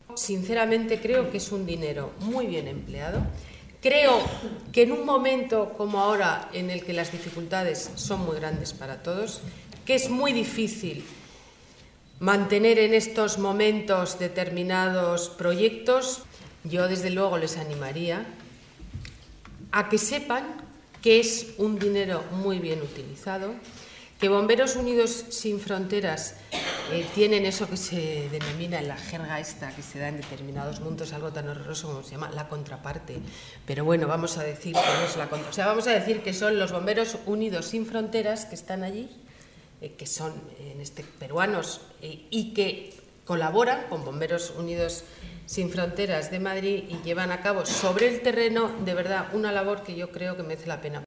Sinceramente creo que es un dinero muy bien empleado. Creo que en un momento como ahora, en el que las dificultades son muy grandes para todos, que es muy difícil mantener en estos momentos determinados proyectos, yo desde luego les animaría a que sepan que es un dinero muy bien utilizado, que Bomberos Unidos Sin Fronteras tienen eso que se denomina en la jerga esta que se da en determinados mundos, algo tan horroroso como se llama la contraparte. Pero bueno, vamos a decir que no es la contraparte. O sea, vamos a decir que son los Bomberos Unidos Sin Fronteras que están allí, que son peruanos y que colaboran con Bomberos Unidos Sin Fronteras de Madrid y llevan a cabo sobre el terreno, de verdad, una labor que yo creo que merece la pena.